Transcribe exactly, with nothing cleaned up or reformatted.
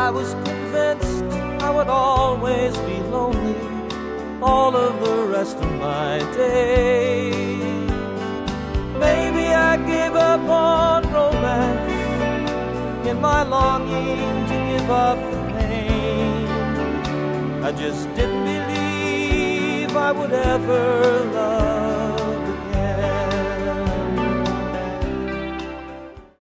I was convinced I would always be lonely all of the rest of my days. Maybe I gave up on romance in my longing to give up the pain. I just didn't believe I would ever love